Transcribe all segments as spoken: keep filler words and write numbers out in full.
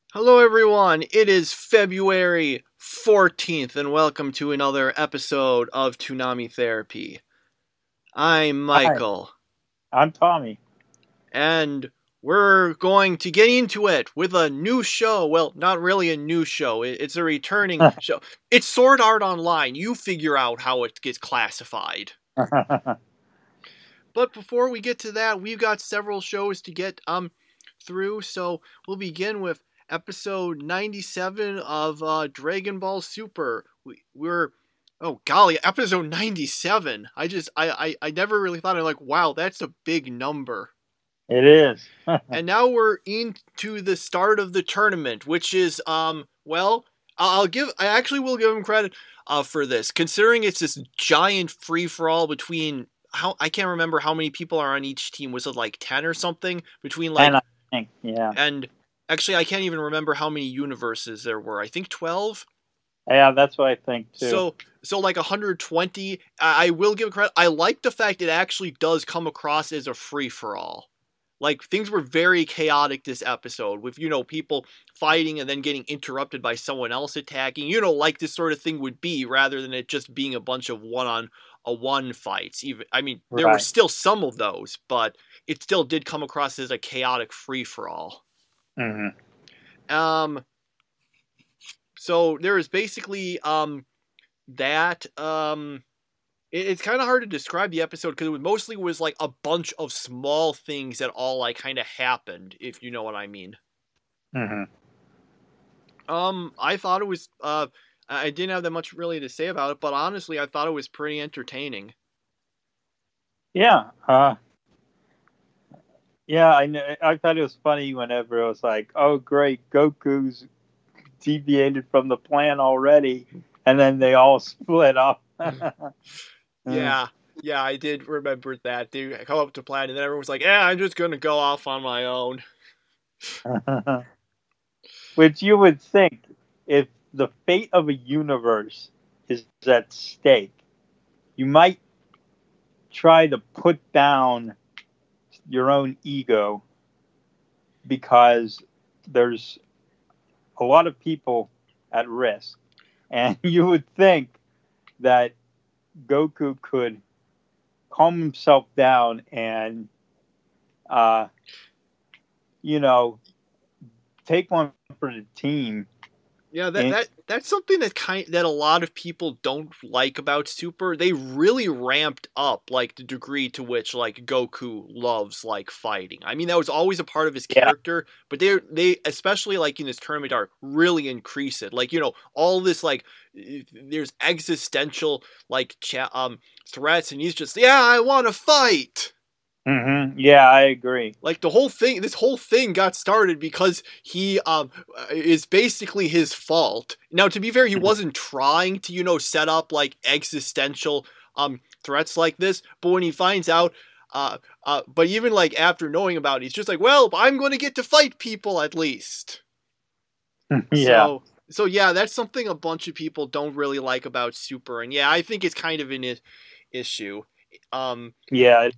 Hello everyone, it is February fourteenth and welcome to another episode of Toonami Therapy. I'm Hi, Michael, I'm Tommy. and we're going to get into it with a new show. Well, not really a new show, it's a returning show. It's Sword Art Online, you figure out how it gets classified. But before we get to that, we've got several shows to get um through, so we'll begin with episode ninety-seven of uh, Dragon Ball Super. We, we're oh golly, episode ninety-seven. I just I, I I never really thought. I'm like, wow, that's a big number. It is. And now we're into the start of the tournament, which is um well, I'll give I actually will give him credit uh for this, considering it's this giant free for all between how I can't remember how many people are on each team. Was it like ten or something between like And I think, yeah. and actually I can't even remember how many universes there were. I think twelve. Yeah, that's what I think too. So so like one hundred twenty. I, I will give credit. I like the fact it actually does come across as a free for all. Like, things were very chaotic this episode, with, you know, people fighting and then getting interrupted by someone else attacking, you know, like this sort of thing would be, rather than it just being a bunch of one-on-one fights. Even, I mean, there were Right. still some of those, but it still did come across as a chaotic free-for-all. Mm-hmm. Um, so there is basically, um, that, um... it's kind of hard to describe the episode because it was mostly was like a bunch of small things that all like kind of happened, if you know what I mean. Mm-hmm. Um, I thought it was uh, I didn't have that much really to say about it, but honestly, I thought it was pretty entertaining. Yeah. Uh, yeah, I know, I thought it was funny whenever it was like, oh great, Goku's deviated from the plan already, and then they all split up. Yeah, yeah, I did remember that. They come up to plan, and then everyone was like, "Yeah, I'm just gonna go off on my own." Which you would think, if the fate of a universe is at stake, you might try to put down your own ego, because there's a lot of people at risk. And you would think that Goku could calm himself down and, uh, you know, take one for the team. Yeah, that, that that's something that kind that a lot of people don't like about Super. They really ramped up like the degree to which like Goku loves like fighting. I mean, that was always a part of his Yeah. character, but they they especially like in this tournament arc really increase it. Like, you know, all this like there's existential like cha- um threats, and he's just, yeah, I want to fight. Mm-hmm. Yeah, I agree. Like, the whole thing, this whole thing got started because he um is basically his fault. Now, to be fair, he wasn't trying to, you know, set up like existential um threats like this. But when he finds out, uh, uh, but even like after knowing about it, he's just like, well, I'm going to get to fight people at least. Yeah. So, so yeah, that's something a bunch of people don't really like about Super, and yeah, I think it's kind of an I- issue. Um, Yeah.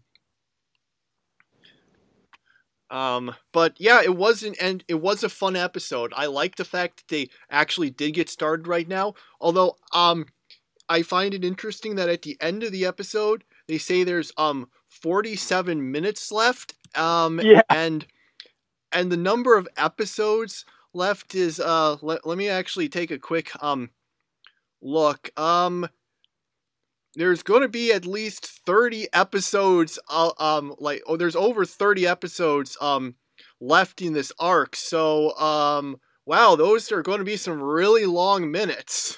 Um, but yeah, it wasn't, and it was a fun episode. I like the fact that they actually did get started right now. Although, um, I find it interesting that at the end of the episode, they say there's um forty-seven minutes left. Um, Yeah. and and the number of episodes left is uh. Let, let me actually take a quick um look. Um, there's going to be at least thirty episodes, uh, um like, oh, there's over thirty episodes um left in this arc. So um wow, those are going to be some really long minutes.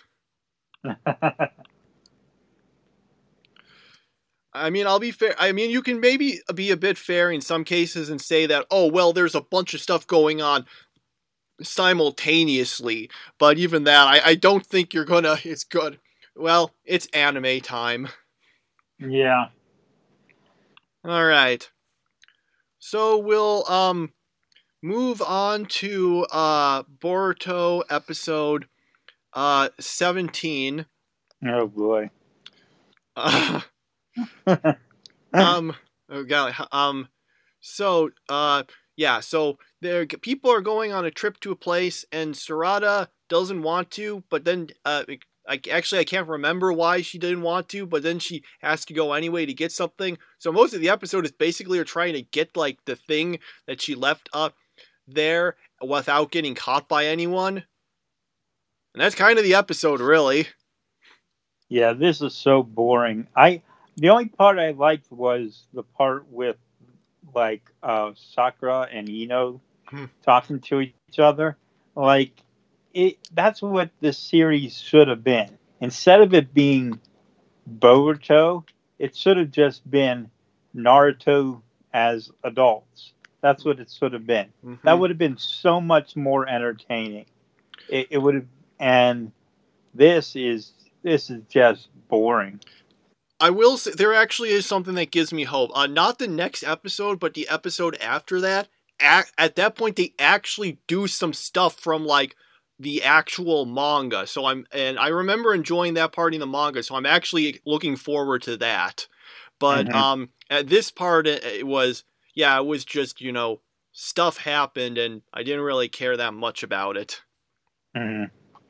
I mean, I'll be fair. I mean, you can maybe be a bit fair in some cases and say that, oh, well, there's a bunch of stuff going on simultaneously, but even that, I, I don't think you're gonna, it's good. Well, it's anime time. Yeah. All right. So we'll um move on to uh Boruto episode uh seventeen. Oh boy. Uh, um oh golly, um so uh yeah, so there people are going on a trip to a place, and Sarada doesn't want to, but then uh, I actually I can't remember why she didn't want to, but then she has to go anyway to get something. So most of the episode is basically her trying to get like the thing that she left up there without getting caught by anyone. And that's kind of the episode, really. Yeah, this is so boring. I the only part I liked was the part with like uh, Sakura and Ino Hmm. talking to each other. Like it, that's what this series should have been. Instead of it being Boruto, it should have just been Naruto as adults. That's what it should have been. Mm-hmm. That would have been so much more entertaining. It, it would have, and this is this is just boring. I will say there actually is something that gives me hope. Uh, not the next episode, but the episode after that. At, at that point, they actually do some stuff from like the actual manga. So I'm and I remember enjoying that part in the manga. So I'm actually looking forward to that. But Mhm. um, at this part, it, it was yeah, it was just you know stuff happened, and I didn't really care that much about it. Mhm.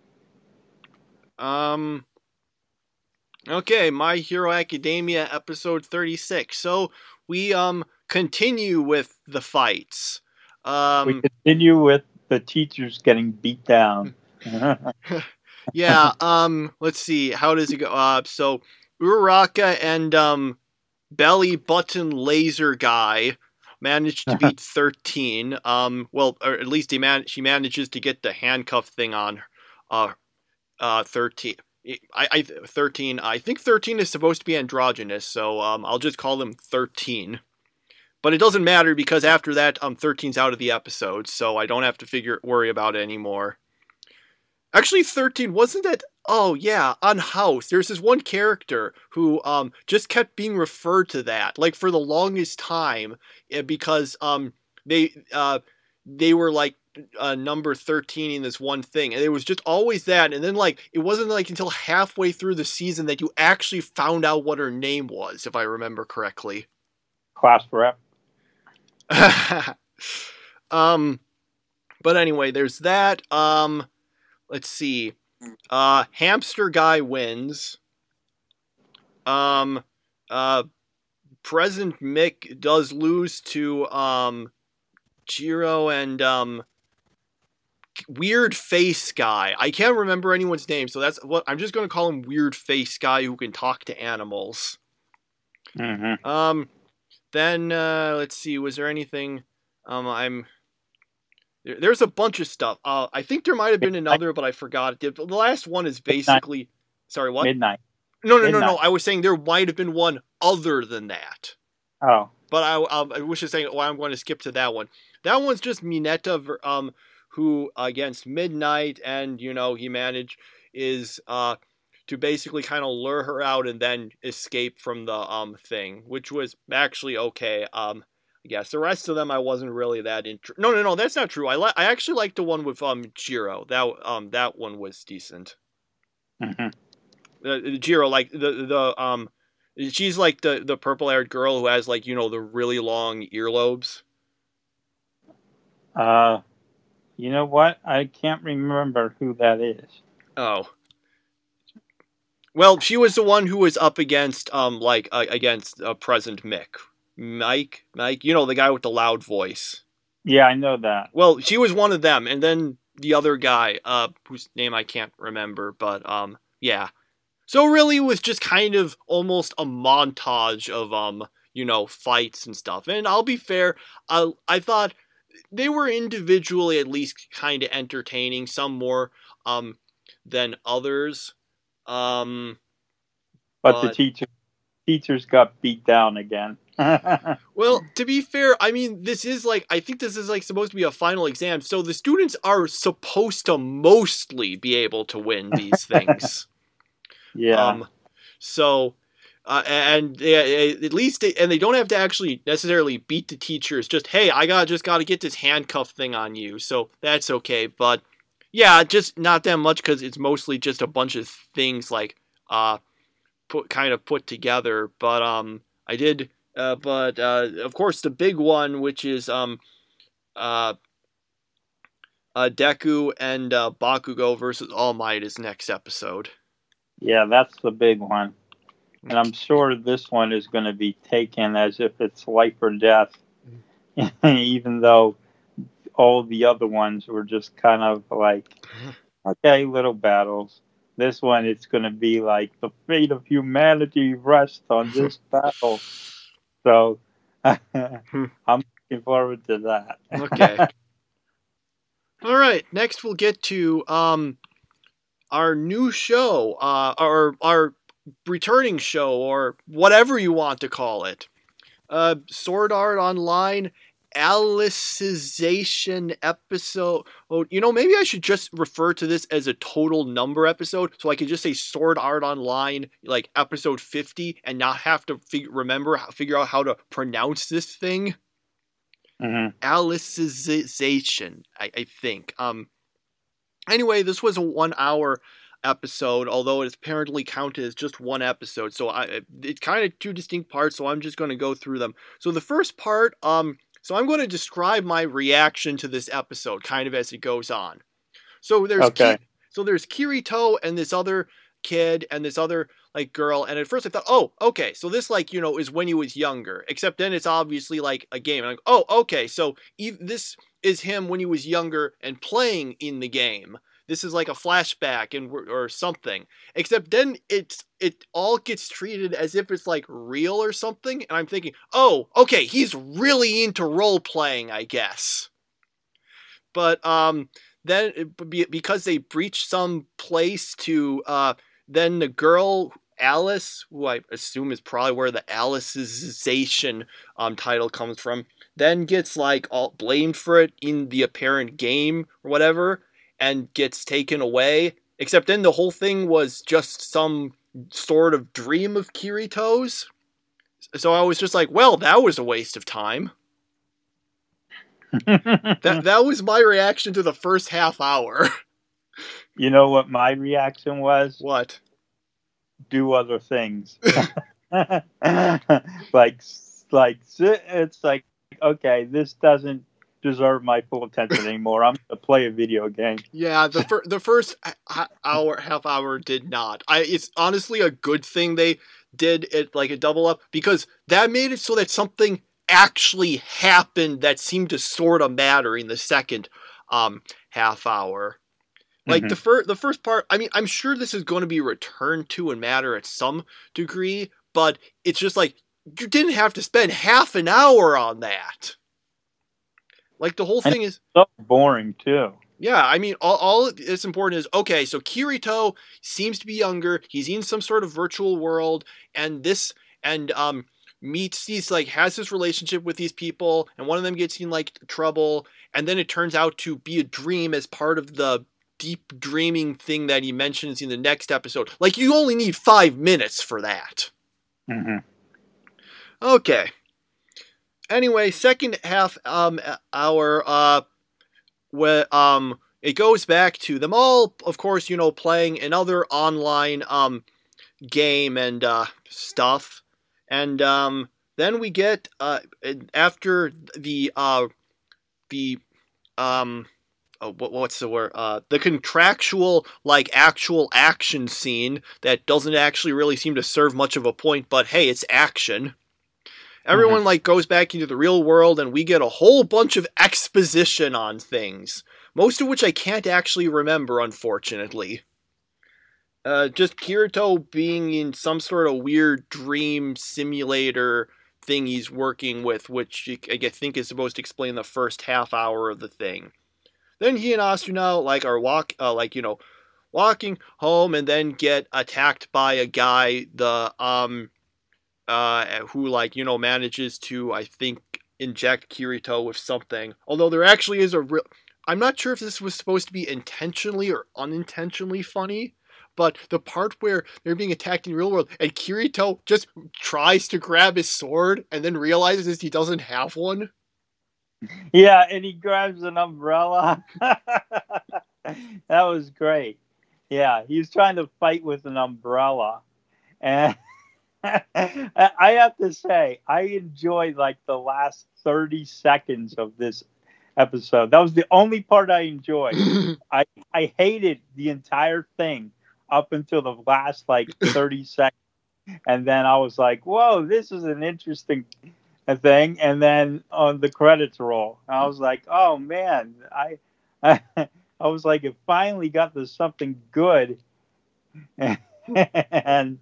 Um. Okay, My Hero Academia episode thirty-six. So we um continue with the fights. Um, We continue with the teachers getting beat down. yeah. Um. Let's see. How does it go? Uh. So Uraraka and um Belly Button Laser Guy managed to beat thirteen. Um. Well, or at least he man she manages to get the handcuff thing on. Uh. Uh. thirteen. I, I thirteen. I think thirteen is supposed to be androgynous, so um, I'll just call him thirteen. But it doesn't matter because after that, um, thirteen's out of the episode, so I don't have to figure worry about it anymore. Actually, thirteen wasn't that? Oh yeah, on House, there's this one character who um just kept being referred to that like for the longest time because um they uh they were like. Uh, number thirteen in this one thing, and it was just always that, and then like it wasn't like until halfway through the season that you actually found out what her name was, if I remember correctly. Class rep. um, but anyway, there's that. Um, let's see. Uh, Hamster Guy wins. Um, uh, President Mick does lose to um, Jiro and um. Weird Face Guy. I can't remember anyone's name, so that's what I'm just going to call him. Weird Face Guy who can talk to animals. Mm-hmm. Um, then uh, let's see. Was there anything? Um, I'm there, there's a bunch of stuff. Uh, I think there might have been another, but I forgot it. The last one is basically. Midnight. Sorry, what? Midnight. No, no, Midnight. no, no. I was saying there might have been one other than that. Oh, but I, I, I wish I was saying. Well, I'm going to skip to that one. That one's just Mineta. Um. Who against Midnight, and you know he managed is uh to basically kind of lure her out and then escape from the um thing, which was actually okay. Um, I guess the rest of them I wasn't really that interested. No, no, no, that's not true. I li- I actually liked the one with um Jiro. That um that one was decent. Mm-hmm. The, Jiro, like the the um, she's like the the purple haired girl who has like you know the really long earlobes. Uh. You know what? I can't remember who that is. Oh. Well, she was the one who was up against, um, like, uh, against uh, President Mick. Mike? Mike? You know, the guy with the loud voice. Yeah, I know that. Well, she was one of them, and then the other guy, uh, whose name I can't remember, but, um, yeah. So really it was just kind of almost a montage of, um, you know, fights and stuff. And I'll be fair, I, I thought... they were individually at least kind of entertaining, some more um, than others. Um, but, but the teacher, teachers got beat down again. Well, to be fair, I mean, this is like, I think this is like supposed to be a final exam, so the students are supposed to mostly be able to win these things. Yeah. Um, so... Uh, and they, at least, they, and they don't have to actually necessarily beat the teachers. Just hey, I got just got to get this handcuff thing on you, so that's okay. But yeah, just not that much because it's mostly just a bunch of things like uh, put kind of put together. But um, I did, uh, but uh, of course the big one, which is um, uh, uh, Deku and uh, Bakugo versus All Might is next episode. Yeah, that's the big one. And I'm sure this one is going to be taken as if it's life or death, even though all the other ones were just kind of like, okay, little battles. This one, it's going to be like the fate of humanity rests on this battle. So I'm looking forward to that. Okay. All right. Next, we'll get to um our new show, uh, our our returning show, or whatever you want to call it. Uh, Sword Art Online Alicization episode. Oh, you know, maybe I should just refer to this as a total number episode, so I could just say Sword Art Online, like episode fifty, and not have to fig- remember, figure out how to pronounce this thing. Mm-hmm. Alicization, I, I think. Um. Anyway, this was a one-hour episode, although it's apparently counted as just one episode. So I, it's kind of two distinct parts. So I'm just going to go through them. So the first part, um, so I'm going to describe my reaction to this episode, kind of as it goes on. So there's okay. Ki- so there's Kirito and this other kid and this other like girl. And at first I thought, oh, okay, so this like you know is when he was younger. Except then it's obviously like a game. And I'm like, oh, okay, so e- this is him when he was younger and playing in the game. This is like a flashback and or something. Except then it's it all gets treated as if it's like real or something. And I'm thinking, oh, okay, he's really into role playing, I guess. But um, then because they breached some place to uh, then the girl Alice, who I assume is probably where the Alicization um title comes from, then gets like all blamed for it in the apparent game or whatever, and gets taken away. Except then the whole thing was just some sort of dream of Kirito's. So I was just like, well, that was a waste of time. that that was my reaction to the first half hour. You know what my reaction was? What? Do other things. like, like it's like, okay, this doesn't deserve my full attention anymore. I'm gonna play a video game. Yeah, the fir- the first hour, half hour did not. I it's honestly a good thing they did it like a double up, because that made it so that something actually happened that seemed to sort of matter in the second um half hour. Like mm-hmm. the first the first part, I mean, I'm sure this is going to be returned to and matter at some degree, but it's just like you didn't have to spend half an hour on that. Like the whole thing and is so boring too. Yeah, I mean, all, all that's important is, okay, so Kirito seems to be younger. He's in some sort of virtual world, and this, and, um, meets these, like, has this relationship with these people, and one of them gets in, like, trouble, and then it turns out to be a dream as part of the deep dreaming thing that he mentions in the next episode. Like, you only need five minutes for that. Mm-hmm. Okay. Anyway, second half, um, hour, uh, where um it goes back to them all, of course, you know, playing another online um game and uh stuff, and um then we get uh after the uh the um oh, what what's the word uh the contractual like actual action scene that doesn't actually really seem to serve much of a point, but hey, it's action. Everyone, mm-hmm. like, goes back into the real world, and we get a whole bunch of exposition on things. Most of which I can't actually remember, unfortunately. Uh, just Kirito being in some sort of weird dream simulator thing he's working with, which I think is supposed to explain the first half hour of the thing. Then he and Asuna, like, are walk, uh, like, you know, walking home, and then get attacked by a guy, the, um... Uh, who, like, you know, manages to, I think, inject Kirito with something. Although there actually is a real... I'm not sure if this was supposed to be intentionally or unintentionally funny, but the part where they're being attacked in the real world, and Kirito just tries to grab his sword, and then realizes he doesn't have one. Yeah, and he grabs an umbrella. That was great. Yeah, he's trying to fight with an umbrella. And... I have to say, I enjoyed like the last thirty seconds of this episode. That was the only part I enjoyed. I I hated the entire thing up until the last like thirty seconds, and then I was like, "Whoa, this is an interesting thing." And then on the credits roll, I was like, "Oh man, I." I I was like, it finally got to something good. And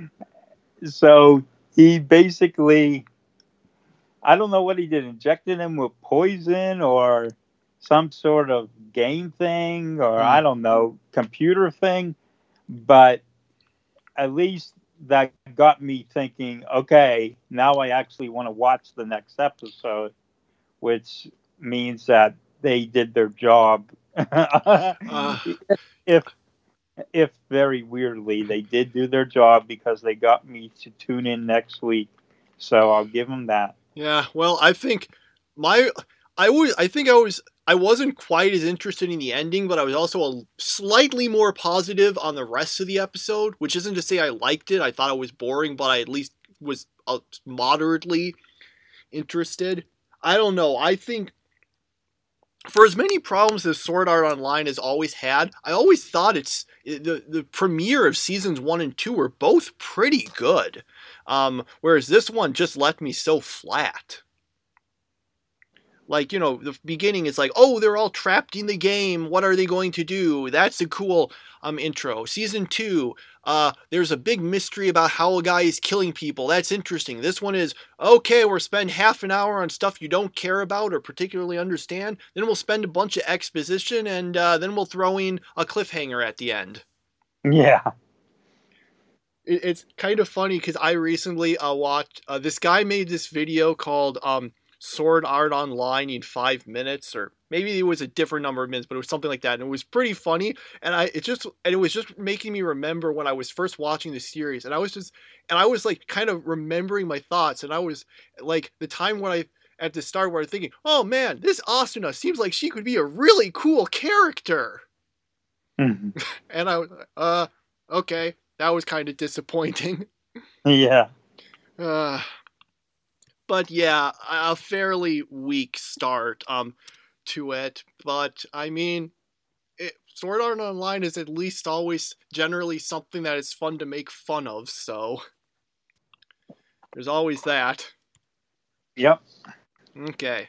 so he basically, I don't know what he did, injected him with poison or some sort of game thing or Mm. I don't know, computer thing. But at least that got me thinking, okay, now I actually want to watch the next episode, which means that they did their job. uh, if if very weirdly they did do their job because they got me to tune in next week, so I'll give them that. yeah, well, I think my I was I think I was I wasn't quite as interested in the ending, but I was also a slightly more positive on the rest of the episode, which isn't to say I liked it. I thought it was boring, but I at least was uh, moderately interested. I don't know. I think for as many problems as Sword Art Online has always had, I always thought it's the the premiere of seasons one and two were both pretty good, um, whereas this one just left me so flat. Like, you know, the beginning is like, oh, they're all trapped in the game. What are they going to do? That's a cool um intro. Season two, uh, there's a big mystery about how a guy is killing people. That's interesting. This one is, okay, we'll spend half an hour on stuff you don't care about or particularly understand. Then we'll spend a bunch of exposition, and uh, then we'll throw in a cliffhanger at the end. Yeah. It, it's kind of funny because I recently uh, watched, uh, this guy made this video called um, Sword Art Online in five minutes, or maybe it was a different number of minutes, but it was something like that, and it was pretty funny. And I, it just, and it was just making me remember when I was first watching the series, and I was just, and I was like, kind of remembering my thoughts, and I was like, the time when I at the start where I was thinking, oh man, this Asuna seems like she could be a really cool character, Mm-hmm. and I was, uh, okay, that was kind of disappointing. Yeah. Uh, but yeah, a fairly weak start um to it. But I mean, it, Sword Art Online is at least always generally something that is fun to make fun of. So there's always that. Yep. Okay.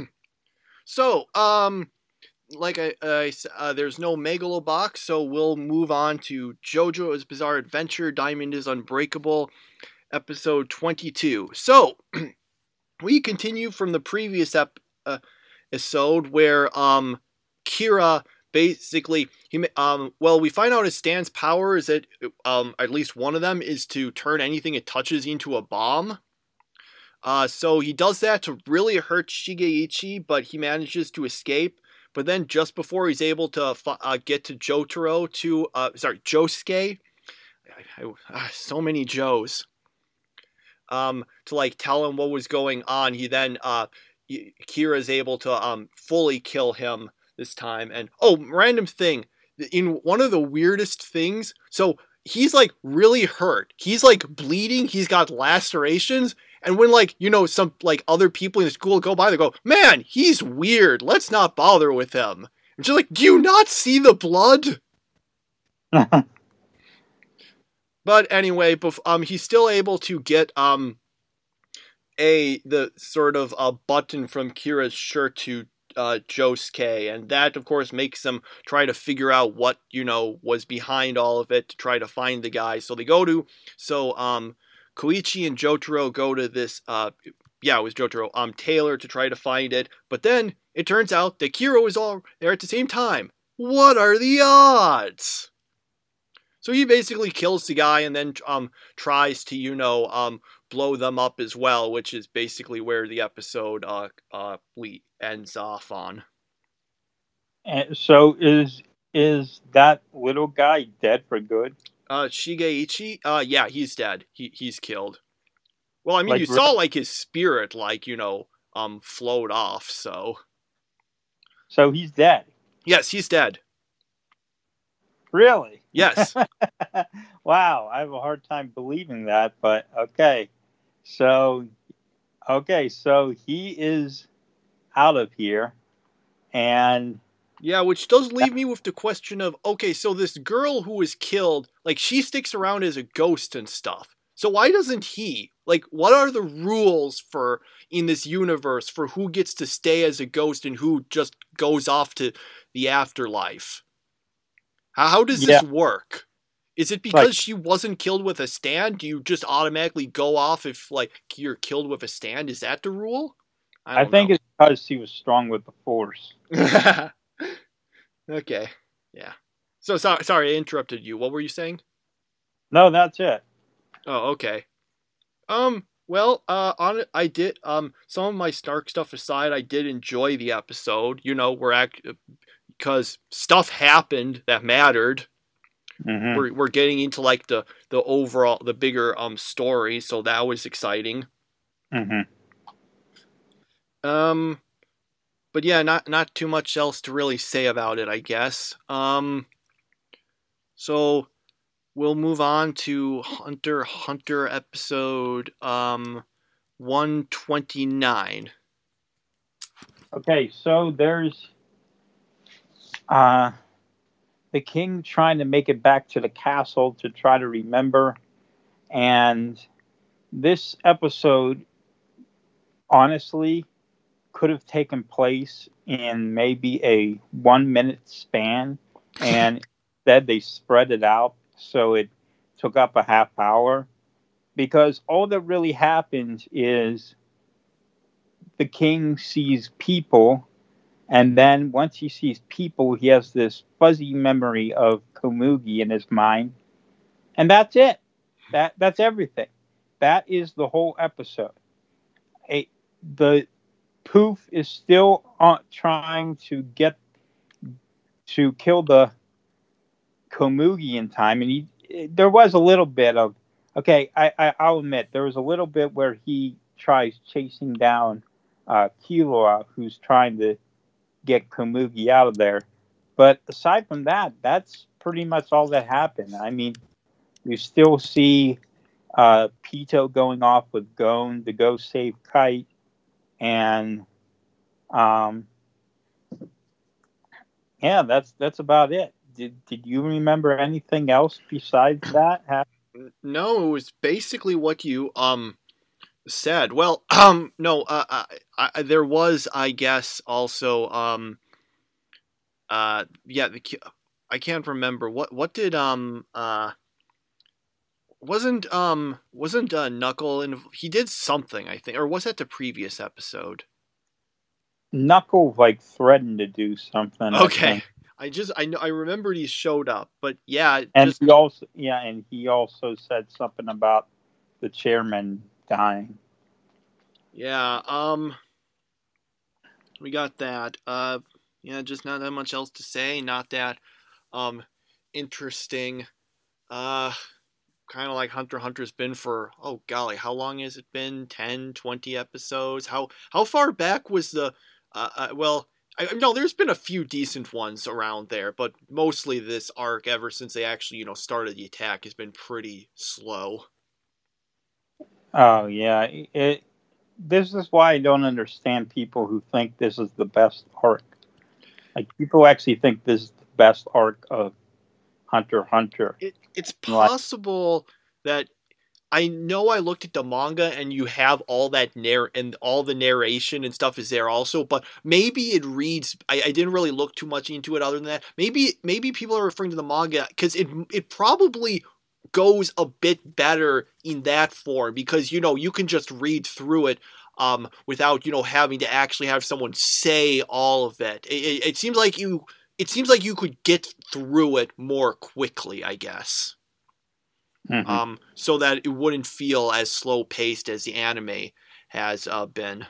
So um, like I, I uh, there's no Megalobox, so we'll move on to JoJo's Bizarre Adventure: Diamond is Unbreakable, episode twenty-two. So. We continue from the previous ep- uh, episode where um, Kira basically he um well we find out his Stan's power is that um at least one of them is to turn anything it touches into a bomb. Uh, so he does that to really hurt Shigeichi, but he manages to escape. But then just before he's able to uh, get to Jotaro to uh sorry Josuke, I, I, uh, so many Joes. Um, to like tell him what was going on, he then uh, Kira is able to um fully kill him this time. And oh, random thing, in one of the weirdest things, so he's like really hurt. He's like bleeding. He's got lacerations. And when like you know some like other people in the school go by, they go, "Man, he's weird. Let's not bother with him." And she's like, "Do you not see the blood?" But anyway, bef- um, he's still able to get um a the sort of a button from Kira's shirt to uh, Josuke, and that of course makes them try to figure out what you know was behind all of it to try to find the guy. So they go to so um Koichi and Jotaro go to this uh yeah it was Jotaro um Taylor to try to find it, but then it turns out that Kira was all there at the same time. What are the odds? So he basically kills the guy and then um tries to, you know, um blow them up as well, which is basically where the episode uh uh ends off on. And so is is that little guy dead for good? Uh Shigeichi? Uh yeah, he's dead. He he's killed. Well, I mean Like, you saw like his spirit like, you know, um float off, so So he's dead. yes, he's dead. Really? Yes. Wow, I have a hard time believing that, but okay. So, okay, so he is out of here. And yeah, which does leave me with the question of, okay, so this girl who was killed, like, she sticks around as a ghost and stuff. So why doesn't he? Like, what are the rules for in this universe for who gets to stay as a ghost and who just goes off to the afterlife? How, how does yeah, this work? Is it because like she wasn't killed with a stand? Do you just automatically go off if, like, you're killed with a stand? Is that the rule? I I don't think know. it's because he was strong with the Force. Okay. Yeah. So sorry, sorry, I interrupted you. What were you saying? No, that's it. Oh, okay. Um. Well, uh, on it, I did. Um, some of my Snark stuff aside, I did enjoy the episode. You know, we're act because stuff happened that mattered. Hmm. We're we're getting into like the the overall the bigger um story, so that was exciting. Hmm. Um. But yeah, not not too much else to really say about it, I guess. Um. So we'll move on to Hunter x Hunter episode um one twenty-nine. Okay, so there's uh, the king trying to make it back to the castle to try to remember. And this episode, honestly, could have taken place in maybe a one minute span. And instead, they spread it out. So it took up a half hour. Because all that really happens is the king sees people. And then once he sees people, he has this fuzzy memory of Komugi in his mind. And that's it. That that's everything. That is the whole episode. A, the Poof is still on, trying to get to kill the Komugi in time, and he there was a little bit of okay. I, I I'll admit there was a little bit where he tries chasing down uh, Killua, who's trying to get Komugi out of there. But aside from that, that's pretty much all that happened. I mean, you still see uh, Pito going off with Gon to go save Kite, and um, yeah, that's that's about it. Did did you remember anything else besides that? No, it was basically what you um said. Well, um, no, uh, I, I, there was, I guess, also um, uh, yeah, the I can't remember what what did um uh wasn't um wasn't uh, Knuckle and he did something I think, or was that the previous episode? Knuckle like threatened to do something. I Okay, think, I just I know I remembered he showed up, but yeah, and just he also yeah, and he also said something about the chairman dying. yeah, um, we got that. Uh, yeah, just not that much else to say. Not that um interesting. Uh, kind of like Hunter x Hunter's been for, oh golly, how long has it been? ten, twenty episodes? How how far back was the uh, uh well, I no, there's been a few decent ones around there, but mostly this arc ever since they actually, you know, started the attack has been pretty slow. Oh yeah, it. This is why I don't understand people who think this is the best arc. Like people actually think this is the best arc of Hunter x Hunter. It it's Like, possible that I know I looked at the manga and you have all that narr and all the narration and stuff is there also, but maybe it reads. I, I didn't really look too much into it other than that. Maybe maybe people are referring to the manga because it it probably goes a bit better in that form because you know you can just read through it um without you know having to actually have someone say all of it. It, it, it seems like you it seems like you could get through it more quickly, I guess. mm-hmm. Um, so that it wouldn't feel as slow paced as the anime has uh, been.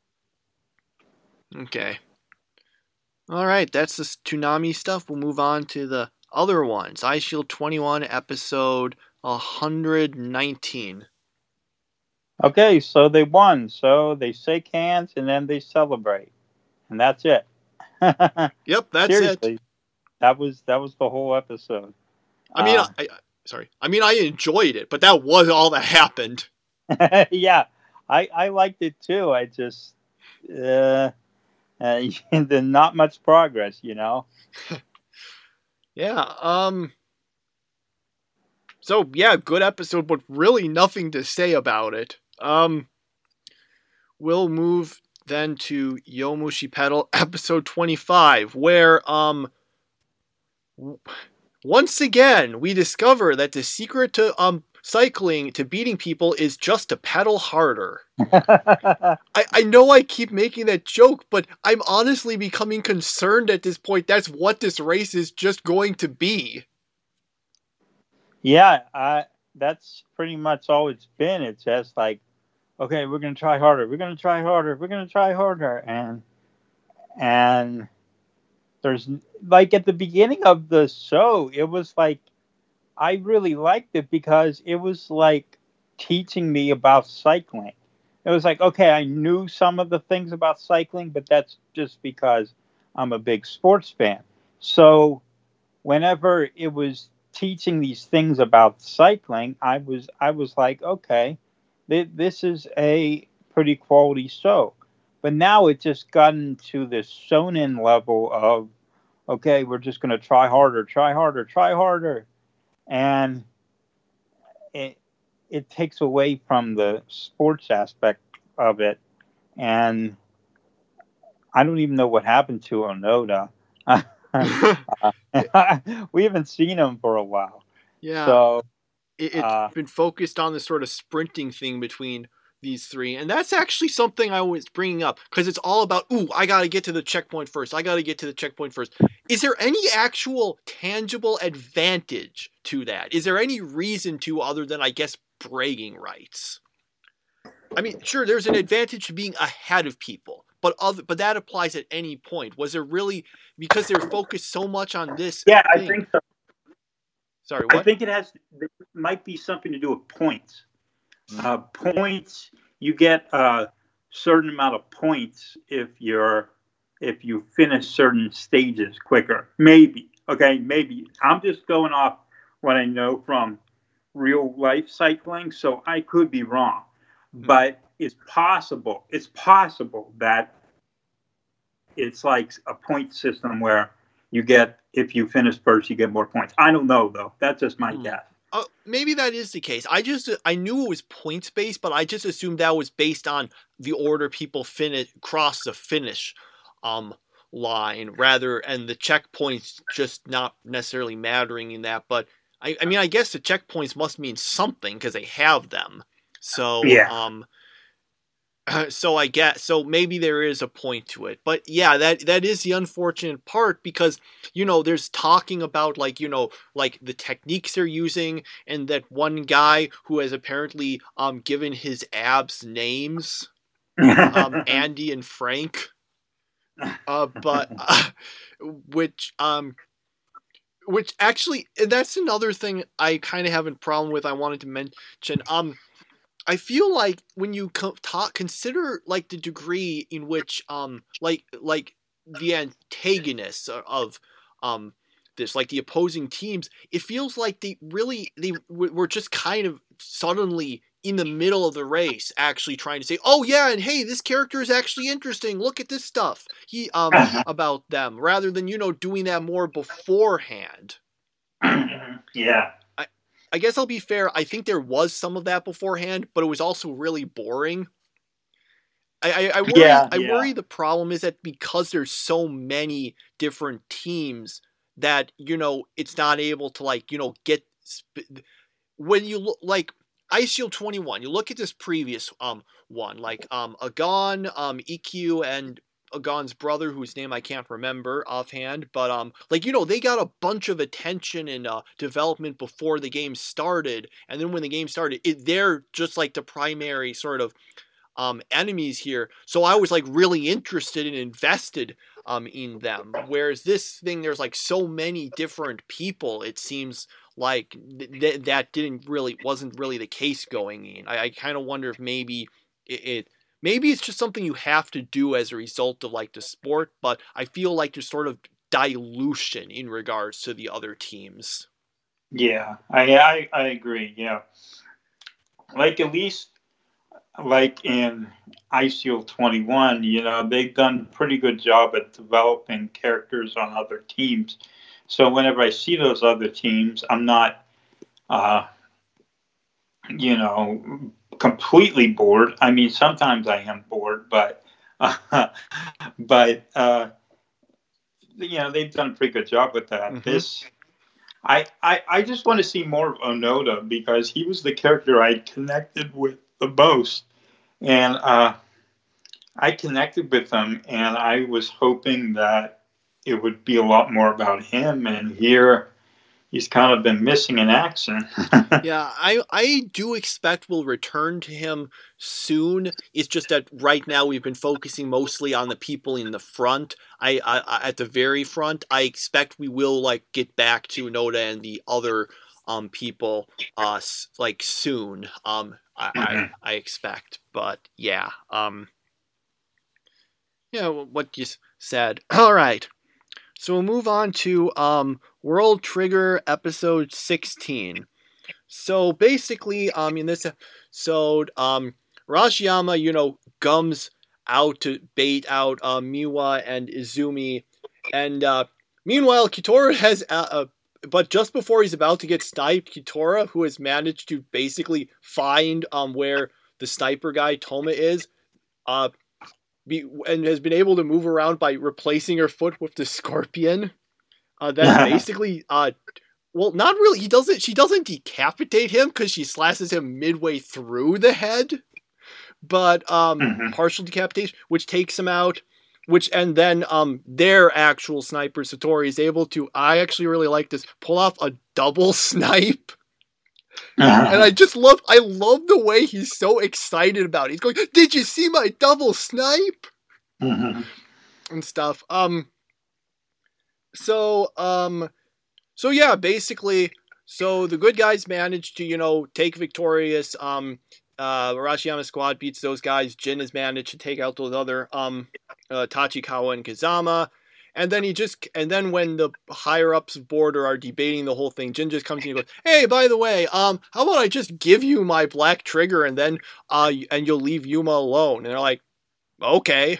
Okay. All right, that's the Toonami stuff. We'll move on to the other ones. Eyeshield twenty-one, episode one nineteen. Okay, so they won. So they shake hands and then they celebrate, and that's it. Yep, that's Seriously, it. that was that was the whole episode. I mean, Uh, I, I sorry. I mean, I enjoyed it, but that was all that happened. yeah, I I liked it too. I just uh, uh, then not much progress, you know. Yeah. Um. So yeah, good episode, but really nothing to say about it. Um. We'll move then to Yomushi Pedal episode twenty-five, where um. Once again, we discover that the secret to um cycling to beating people is just to pedal harder. I, I know I keep making that joke, but I'm honestly becoming concerned at this point. That's what this race is just going to be. Yeah, I, that's pretty much all it's been. It's just like, okay, we're gonna try harder. We're gonna try harder. We're gonna try harder, and and there's like at the beginning of the show, it was like I really liked it because it was like teaching me about cycling. It was like, okay, I knew some of the things about cycling, but that's just because I'm a big sports fan. So whenever it was teaching these things about cycling, I was I was like, okay, th- this is a pretty quality show. But now it just gotten to this shonen level of, okay, we're just going to try harder, try harder, try harder, and it it takes away from the sports aspect of it. And I don't even know what happened to Onoda. We haven't seen him for a while. Yeah. So it, it's uh, been focused on this sort of sprinting thing between these three, and that's actually something I was bringing up because it's all about, ooh, I gotta get to the checkpoint first. I gotta get to the checkpoint first. Is there any actual tangible advantage to that? Is there any reason to other than, I guess, bragging rights? I mean, sure, there's an advantage to being ahead of people, but other, but that applies at any point. Was there really, because they're focused so much on this? Yeah, thing, I think so. Sorry, what? I think it has. It might be something to do with points. Uh, points. You get a certain amount of points if you're if you finish certain stages quicker. Maybe. Okay. Maybe. I'm just going off what I know from real life cycling, so I could be wrong. But it's possible. It's possible that it's like a point system where you get, if you finish first, you get more points. I don't know though. That's just my hmm. guess. Uh, maybe that is the case. I just I knew it was points based, but I just assumed that was based on the order people finish cross the finish um line rather, and the checkpoints just not necessarily mattering in that. But I, I mean, I guess the checkpoints must mean something because they have them. So yeah. um. So I guess so maybe there is a point to it, but yeah, that that is the unfortunate part because you know there's talking about like you know like the techniques they're using and that one guy who has apparently um given his abs names, um Andy and Frank, uh but uh, which um which actually that's another thing I kind of have a problem with. I wanted to mention um. I feel like when you co- talk, consider like the degree in which, um, like like the antagonists of, um, this, like the opposing teams, it feels like they really they w- were just kind of suddenly in the middle of the race, actually trying to say, oh yeah, and hey, this character is actually interesting. Look at this stuff he um about them, rather than you know doing that more beforehand. Yeah. I guess I'll be fair, I think there was some of that beforehand, but it was also really boring. I, I, I worry yeah, I yeah. worry the problem is that because there's so many different teams that, you know, it's not able to, like, you know, get... Sp- when you look, like, Ice Shield twenty-one, you look at this previous um one, like, um Agon, um, E Q, and Agon's brother, whose name I can't remember offhand, but um, like you know, they got a bunch of attention and uh, development before the game started, and then when the game started, it, they're just like the primary sort of um enemies here. So I was like really interested and invested um in them. Whereas this thing, there's like so many different people. It seems like th- that didn't really wasn't really the case going in. I, I kind of wonder if maybe it. it Maybe it's just something you have to do as a result of like the sport, but I feel like there's sort of dilution in regards to the other teams. Yeah, I I, I agree. Yeah, like at least like in I S E A L twenty-one, you know, they've done a pretty good job at developing characters on other teams. So whenever I see those other teams, I'm not, uh, you know, completely bored. I mean, sometimes I am bored, but, uh, but uh, you know, they've done a pretty good job with that. Mm-hmm. This, I, I, I just want to see more of Onoda because he was the character I connected with the most. And uh, I connected with him, and I was hoping that it would be a lot more about him. And here, he's kind of been missing in action. Yeah, I I do expect we'll return to him soon. It's just that right now we've been focusing mostly on the people in the front. I, I at the very front. I expect we will like get back to Onoda and the other um people uh like soon. Um, I mm-hmm. I, I expect, but yeah. Um, yeah, what you said. All right. So we'll move on to um, World Trigger episode sixteen. So basically, um, in this episode, um, Arashiyama, you know, gums out to bait out uh, Miwa and Izumi. And uh, meanwhile, Kitora has, uh, uh, but just before he's about to get sniped, Kitora, who has managed to basically find um, where the sniper guy, Toma, is, uh, Be, and has been able to move around by replacing her foot with the scorpion. Uh, then basically, uh, well, not really. He doesn't. She doesn't decapitate him because she slashes him midway through the head, but um, mm-hmm. partial decapitation, which takes him out. Which and then um, their actual sniper Satori is able to. I actually really like this. Pull off a double snipe. Uh-huh. And I just love, I love the way he's so excited about it. He's going, "Did you see my double snipe?" Mm-hmm. And stuff. Um. So, um, so yeah, basically, so the good guys managed to, you know, take victorious. Um, uh, Arashiyama squad beats those guys. Jin has managed to take out those other, um, uh, Tachikawa and Kazama. And then he just, and then when the higher ups of Border are debating the whole thing, Jin just comes in and goes, "Hey, by the way, um, how about I just give you my black trigger and then, uh, and you'll leave Yuma alone?" And they're like, "Okay."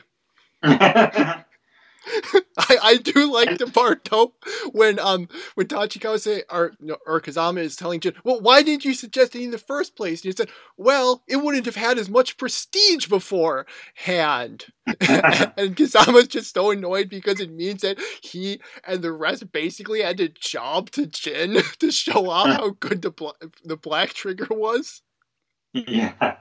I, I do like the part though when um when Tachikawa say or or Kazama is telling Jin, "Well, why didn't you suggest it in the first place?" And he said, "Well, it wouldn't have had as much prestige beforehand." And Kazama's just so annoyed because it means that he and the rest basically had to job to Jin to show off how good the bla- the black trigger was. Yeah.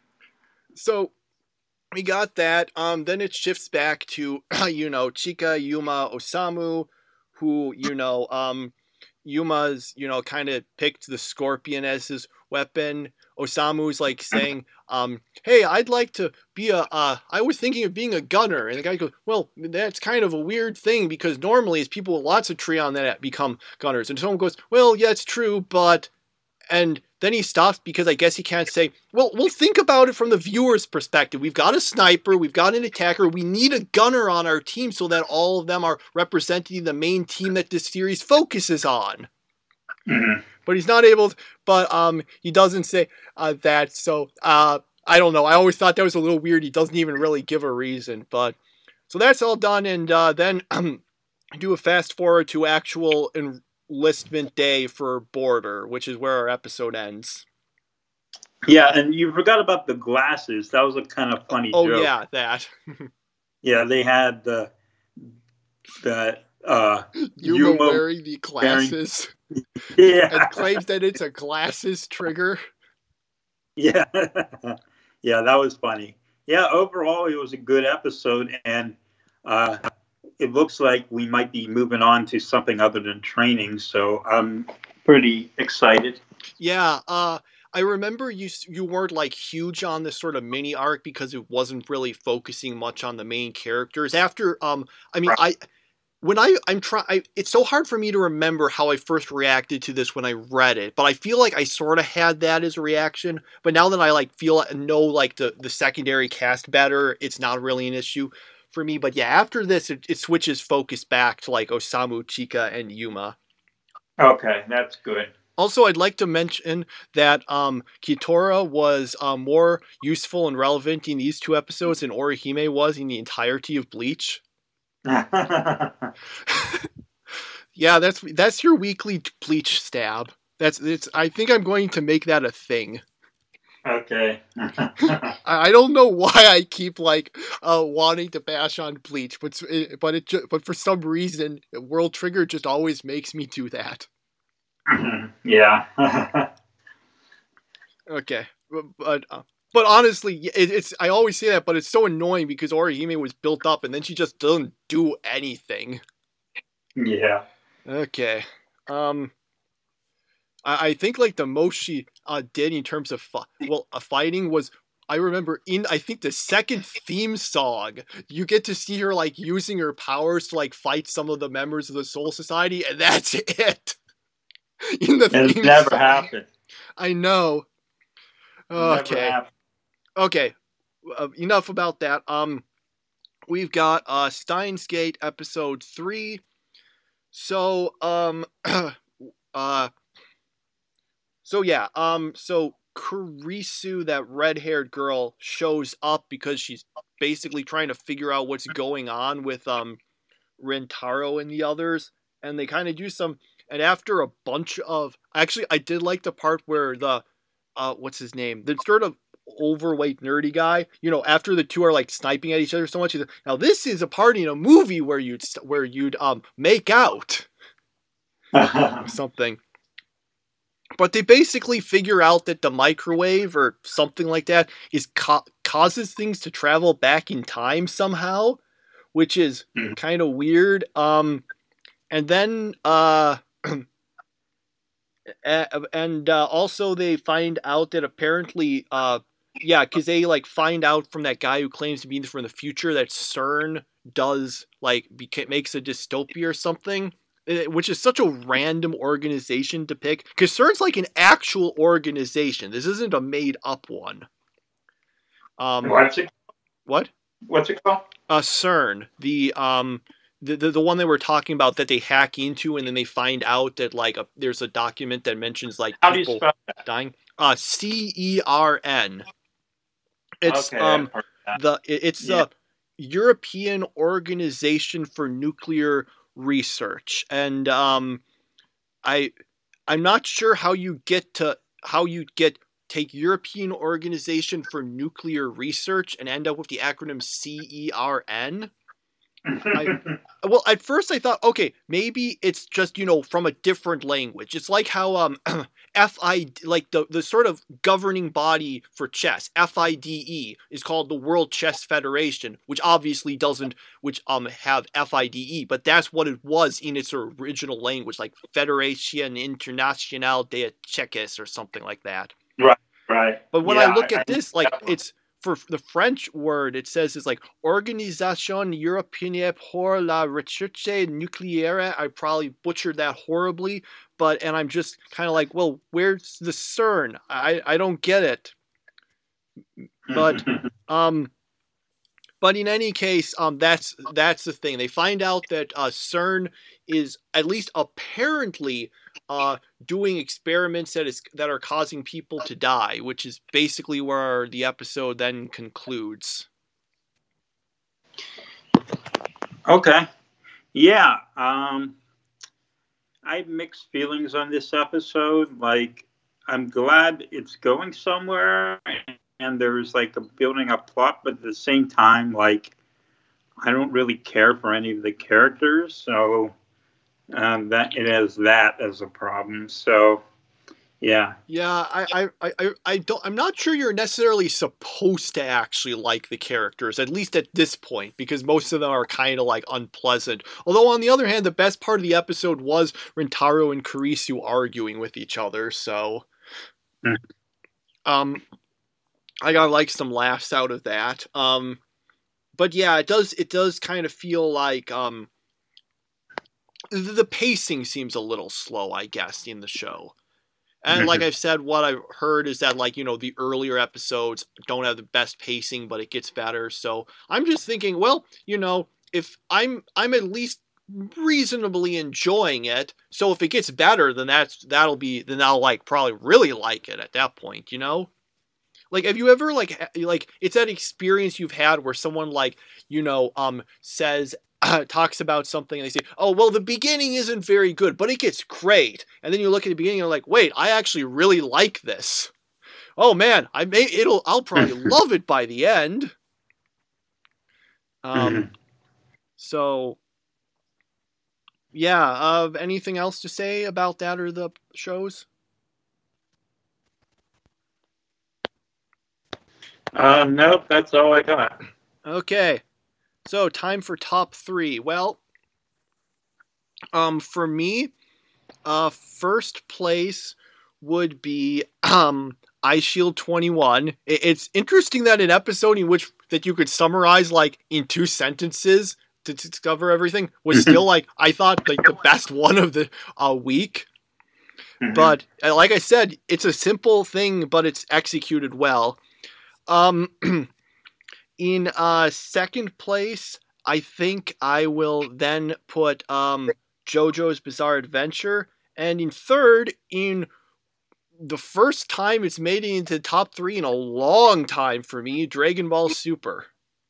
So we got that. Um, then it shifts back to, you know, Chika, Yuma, Osamu, who, you know, um, Yuma's, you know, kind of picked the scorpion as his weapon. Osamu's like saying, um, "Hey, I'd like to be a, uh, I was thinking of being a gunner." And the guy goes, "Well, that's kind of a weird thing because normally it's people with lots of Treon that become gunners." And someone goes, "Well, yeah, it's true, but," and then he stops because I guess he can't say, well, we'll think about it from the viewer's perspective. We've got a sniper, we've got an attacker, we need a gunner on our team so that all of them are representing the main team that this series focuses on. Mm-hmm. But he's not able to, but um, he doesn't say uh, that, so uh, I don't know. I always thought that was a little weird. He doesn't even really give a reason, but so that's all done, and uh, then um, do a fast forward to actual en- enlistment day for Border, which is where our episode ends. Yeah, and you forgot about the glasses. That was a kind of funny oh, joke. Oh, yeah, that. Yeah, they had the, the, uh... Yuma, Yuma wearing the glasses. Wearing... Yeah. And claims that it's a glasses trigger. Yeah. Yeah, that was funny. Yeah, overall, it was a good episode, and, uh... it looks like we might be moving on to something other than training, so I'm pretty excited. Yeah, uh, I remember you you weren't like huge on this sort of mini arc because it wasn't really focusing much on the main characters. After, um, I mean, I when I I'm trying, it's so hard for me to remember how I first reacted to this when I read it, but I feel like I sort of had that as a reaction. But now that I like feel know like the the secondary cast better, it's not really an issue for me. But yeah, after this, it, it switches focus back to like Osamu, Chika, and Yuma. Okay, that's good. Also, I'd like to mention that um, Kitora was uh, more useful and relevant in these two episodes than Orihime was in the entirety of Bleach. Yeah, that's that's your weekly Bleach stab. That's it's. I think I'm going to make that a thing. Okay. I, I don't know why I keep like uh, wanting to bash on Bleach, but it, but it ju- but for some reason, World Trigger just always makes me do that. Yeah. Okay, but but, uh, but honestly, it, it's I always say that, but it's so annoying because Orihime was built up and then she just doesn't do anything. Yeah. Okay, um, I, I think like the most she uh, did in terms of fu- well, uh, fighting was. I remember in I think the second theme song, you get to see her like using her powers to like fight some of the members of the Soul Society, and that's it. In the It theme never song. happened. I know. Okay. Never happened. Okay. Uh, enough about that. Um, we've got uh Steins Gate episode three. So um, uh, so yeah. Um, so Kurisu, that red-haired girl, shows up because she's basically trying to figure out what's going on with um Rentaro and the others, and they kind of do some. And after a bunch of, actually, I did like the part where the, uh, what's his name, the sort of overweight nerdy guy, you know, after the two are like sniping at each other so much, he's like, now this is a part in a movie where you'd where you'd um make out or something. But they basically figure out that the microwave or something like that is ca- causes things to travel back in time somehow, which is Mhm. kind of weird. Um, and then uh, and uh, also they find out that apparently uh, yeah, because they like find out from that guy who claims to be from the future that CERN does like beca- makes a dystopia or something. Which is such a random organization to pick. Because CERN's like an actual organization. This isn't a made-up one. Um, What's it? What? What's it called? Uh, CERN. The, um, the, the, the one they were talking about that they hack into and then they find out that, like, a, there's a document that mentions, like, How do you people spell that? dying. Uh, C E R N. It's, Okay, um, I've heard that. the, it's Yeah. the European Organization for Nuclear Research, and um i i'm not sure how you get to how you get take European Organization for Nuclear Research and end up with the acronym C E R N. I, well, at first I thought, okay, maybe it's just, you know, from a different language. It's like how um F I like the the sort of governing body for chess, F I D E, is called the World Chess Federation, which obviously doesn't which um have F I D E, but that's what it was in its original language, like Fédération Internationale de Chess or something like that. Right, right. But when Yeah, I look I- at I this, know like that one. it's for the French word, it says it's like Organisation Européenne pour la Recherche Nucléaire. I probably butchered that horribly, but and I'm just kind of like, well, where's the CERN? I I don't get it. But um, but in any case, um, that's that's the thing. They find out that uh, CERN is at least apparently uh doing experiments that is that are causing people to die, which is basically where the episode then concludes. Okay. Yeah. Um, I have mixed feelings on this episode. Like, I'm glad it's going somewhere and there's like a building up plot, but at the same time, like, I don't really care for any of the characters, so um, that it has that as a problem. So, yeah. Yeah, I, I, I, I don't. I'm not sure you're necessarily supposed to actually like the characters, at least at this point, because most of them are kind of like unpleasant. Although on the other hand, the best part of the episode was Rentaro and Kurisu arguing with each other. So, Mm. um, I got like some laughs out of that. Um, but yeah, it does. It does kind of feel like um, the, the pacing seems a little slow, I guess, in the show. And like I've said, what I've heard is that, like, you know, the earlier episodes don't have the best pacing, but it gets better. So I'm just thinking, well, you know, if I'm I'm at least reasonably enjoying it. So if it gets better, then that's that'll be then I'll like probably really like it at that point, you know? Like, have you ever like ha- like it's that experience you've had where someone like, you know, um says uh, talks about something and they say, "Oh, well, the beginning isn't very good, but it gets great." And then you look at the beginning and you're like, "Wait, I actually really like this. Oh man, I may it'll I'll probably love it by the end." Um so yeah, uh anything else to say about that or the shows? Uh, nope, that's all I got. Okay. So, time for top three. Well, um, for me, uh, first place would be um, Ice Shield twenty-one. It's interesting that an episode in which that you could summarize like in two sentences to discover everything was still like I thought like the best one of the uh, week. Mm-hmm. But uh, like I said, it's a simple thing, but it's executed well. Um. In uh, second place, I think I will then put um, JoJo's Bizarre Adventure. And in third, in the first time it's made it into top three in a long time for me, Dragon Ball Super.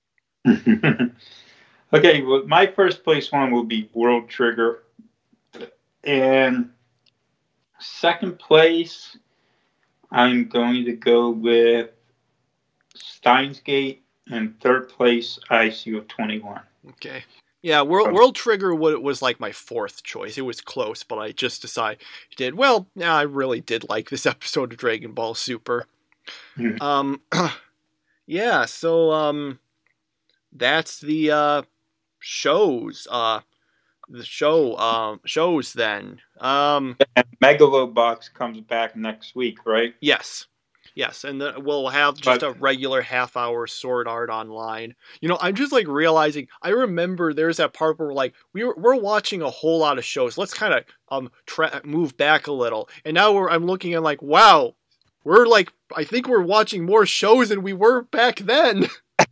Okay, well, my first place one will be World Trigger. And second place, I'm going to go with Steins Gate. And third place, I C O twenty-one. Okay. Yeah, World, World Trigger was like my fourth choice. It was close, but I just decided, well, yeah, I really did like this episode of Dragon Ball Super. Mm. Um, yeah, so um, that's the uh, shows. Uh, the show um, shows then. Um, and Megalobox comes back next week, right? Yes. Yes, and the, we'll have just but, a regular half-hour Sword Art Online. You know, I'm just like realizing. I remember there's that part where like we were we're watching a whole lot of shows. Let's kind of um tra- move back a little, and now we're I'm looking and like, wow, we're like I think we're watching more shows than we were back then.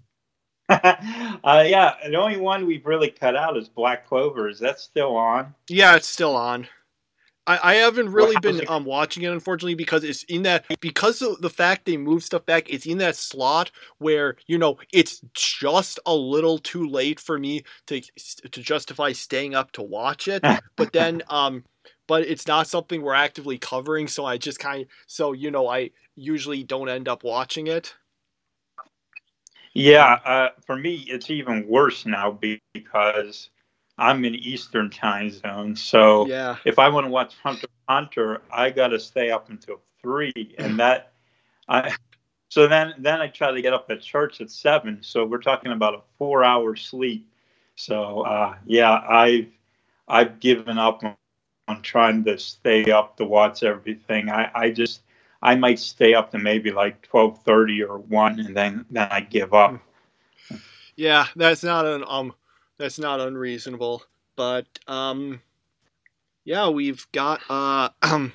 uh, yeah, the only one we've really cut out is Black Clover. Is that still on? Yeah, it's still on. I, I haven't really been um watching it, unfortunately, because it's in that because of the fact they move stuff back, it's in that slot where, you know, it's just a little too late for me to to justify staying up to watch it. But then um but it's not something we're actively covering, so I just kind of so you know, I usually don't end up watching it. Yeah, uh, for me it's even worse now because I'm in Eastern time zone, so yeah. if I want to watch Hunter x Hunter, I got to stay up until three, and that, I, so then then I try to get up at church at seven. So we're talking about a four-hour sleep. So uh, yeah, I've I've given up on, on trying to stay up to watch everything. I, I just I might stay up to maybe like twelve thirty or one, and then then I give up. Yeah, that's not an um. That's not unreasonable, but um, yeah, we've got uh, um,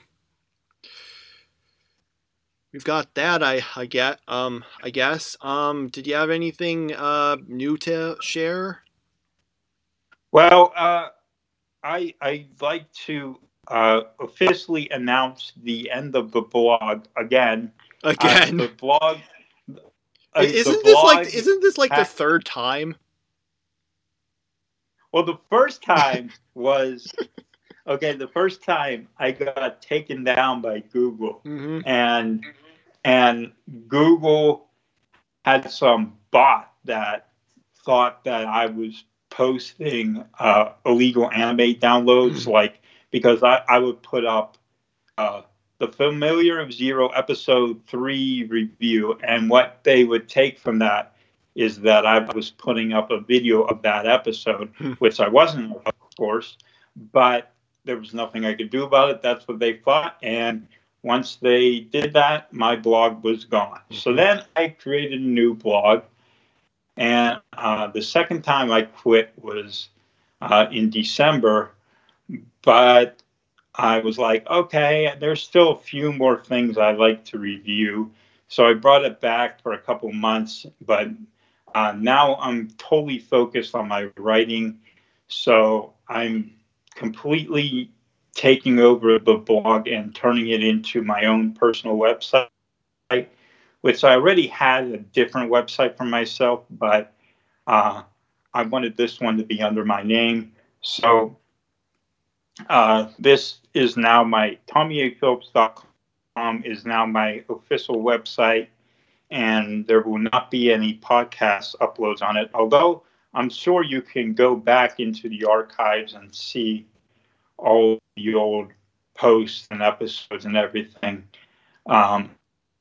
we've got that. I I get um, I guess um, did you have anything uh new to share? Well, uh, I I'd like to uh officially announce the end of the blog again. Again, uh, the blog. Uh, isn't the this blog like isn't this like has, the third time? Well, the first time was, okay, the first time I got taken down by Google. Mm-hmm. And and Google had some bot that thought that I was posting uh, illegal anime downloads, mm-hmm. like, because I, I would put up uh, the Familiar of Zero episode three review, and what they would take from that is that I was putting up a video of that episode, which I wasn't, of course, but there was nothing I could do about it. That's what they thought. And once they did that, my blog was gone. Mm-hmm. So then I created a new blog. And uh, the second time I quit was uh, in December. But I was like, okay, there's still a few more things I'd like to review. So I brought it back for a couple months, but Uh, now I'm totally focused on my writing, so I'm completely taking over the blog and turning it into my own personal website, which I already had a different website for myself, but uh, I wanted this one to be under my name. So uh, this is now my Tommy A Phillips dot com is now my official website, and there will not be any podcast uploads on it, although I'm sure you can go back into the archives and see all the old posts and episodes and everything. Um,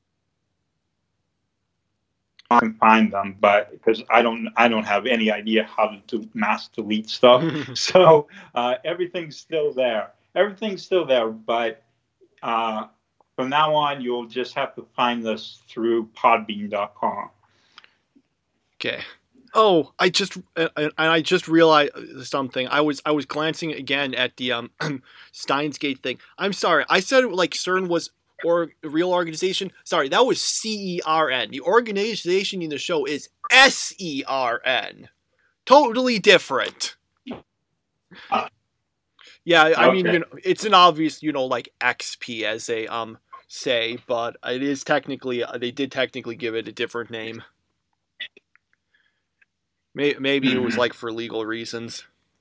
I can find them, but because I don't, I don't have any idea how to do mass delete stuff. So uh, everything's still there. Everything's still there, but uh, from now on, you'll just have to find us through podbean dot com. Okay. Oh, I just and I just realized something. I was I was glancing again at the um Steins Gate thing. I'm sorry. I said like CERN was or a real organization. Sorry, that was C E R N. The organization in the show is S E R N. Totally different. Uh, yeah, I okay. mean, you know, it's an obvious, you know, like X P as they um say, but it is technically they did technically give it a different name. Maybe it was like for legal reasons.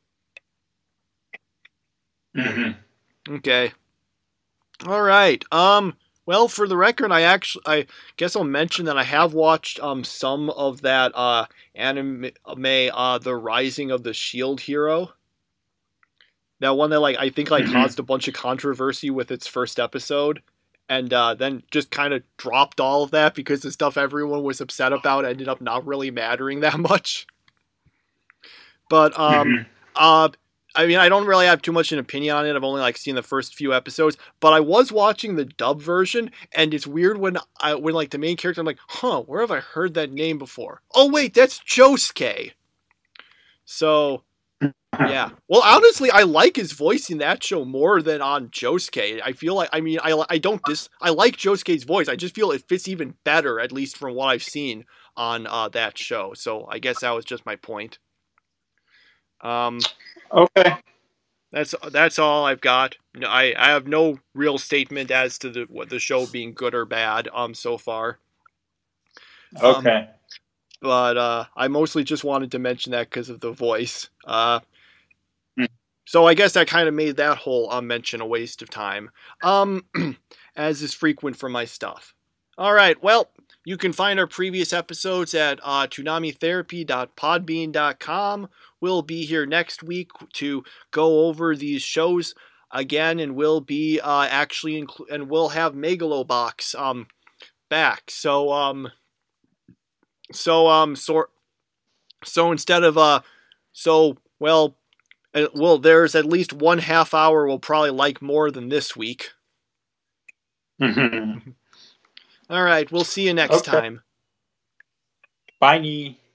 Mm-hmm. Okay. All right. Um. Well, for the record, I actually, I guess I'll mention that I have watched um some of that uh anime, uh, The Rising of the Shield Hero. That one that like I think like mm-hmm. caused a bunch of controversy with its first episode, and uh, then just kind of dropped all of that because the stuff everyone was upset about ended up not really mattering that much. But, um, mm-hmm. uh, I mean, I don't really have too much an opinion on it. I've only, like, seen the first few episodes. But I was watching the dub version, and it's weird when, I, when like, the main character, I'm like, huh, where have I heard that name before? Oh, wait, that's Josuke. So, yeah. Well, honestly, I like his voice in that show more than on Josuke. I feel like, I mean, I, I don't dis... I like Josuke's voice. I just feel it fits even better, at least from what I've seen on uh, that show. So, I guess that was just my point. Um, okay. That's that's all I've got. I, I have no real statement as to the what the show being good or bad. Um, so far. Okay. Um, but uh, I mostly just wanted to mention that because of the voice. Uh, mm. So I guess that kind of made that whole um, mention a waste of time. Um, as is frequent for my stuff. All right. Well, you can find our previous episodes at uh, toonami therapy dot podbean dot com. We'll be here next week to go over these shows again, and we'll be uh, actually inclu- and we'll have Megalobox um back. So um so um so so instead of uh so well uh, well there's at least one half hour we'll probably like more than this week. Mm-hmm. All right, we'll see you next okay. time. Bye.